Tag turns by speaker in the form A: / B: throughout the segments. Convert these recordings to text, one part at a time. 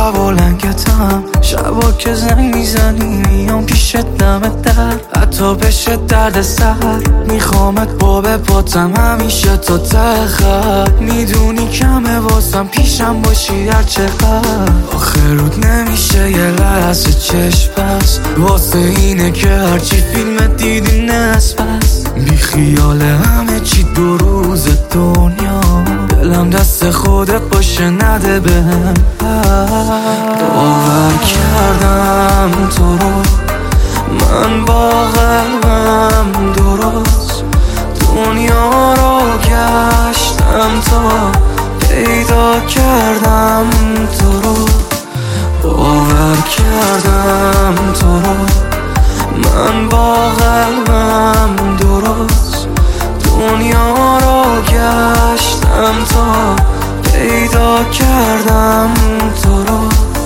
A: هوا لنگتم، شبا که زنگ میزنی میام پیشت دمت در، حتی بشه درد سر میخوامت با پاتم همیشه تا ته خط. میدونی کمه واسم پیشم باشی هر چقدر، آخه رود نمیشه یه لحظه چشم بس، واسه اینه که هرچی فیلم دیدی نصف بس. بی خیال همه چی دو روز دنیا، دلم دست خودت باشه نده بهم. باور کردم تو رو من با قلبم درست، دنیا رو گشتم تا پیدا کردم تو رو. باور کردم تو رو من با قلبم درست، دنیا رو گشتم تا پیدا کردم تو رو.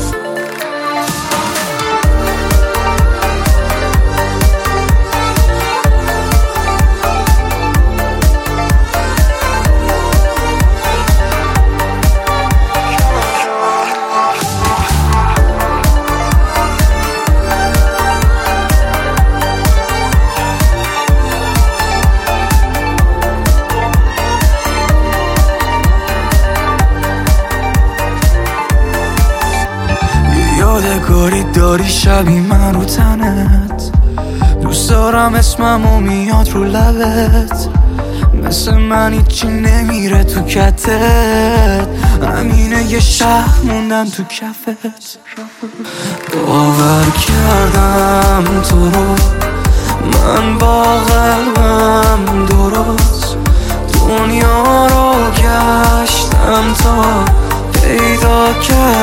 A: یادگاری داری شبی من رو تنت، دوست دارم اسممو میاد رو لبت، مثل من هیچی نمیره تو کتت، همینه یه شهر موندم تو کفت. باور کردم تو رو من با قلبم درست، دنیا رو گشتم تا پیدا کردم